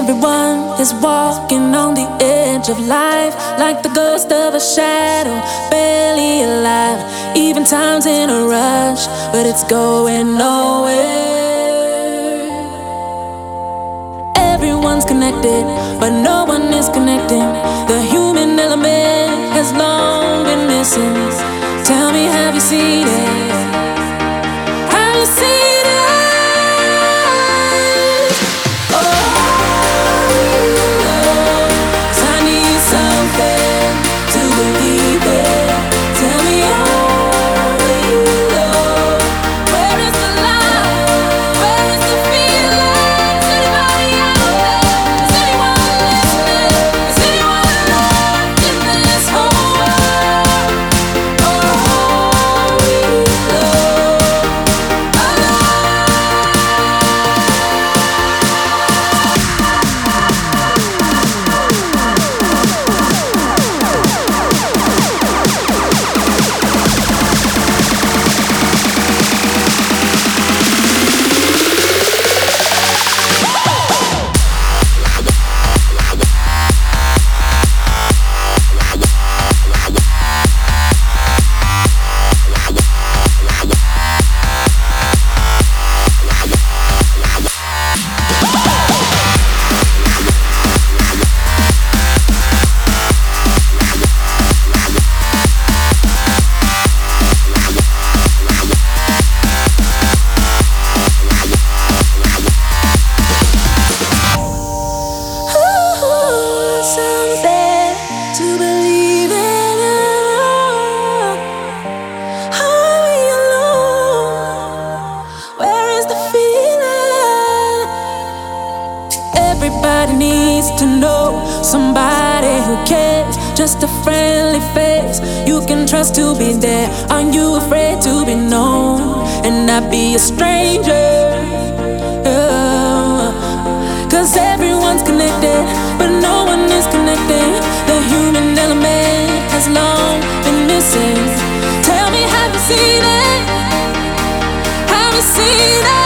Everyone is walking on the edge of life, like the ghost of a shadow, barely alive. Even time's in a rush, but it's going nowhere. Everyone's connected, but no one is connecting. The human element has long been missing. Tell me, have you seen it? Have you seen it? Everybody needs to know somebody who cares. Just a friendly face you can trust to be there. Are you afraid to be known and not be a stranger? Cause everyone's connected, but no one is connecting. The human element has long been missing. Tell me, have you seen it? Have you seen it?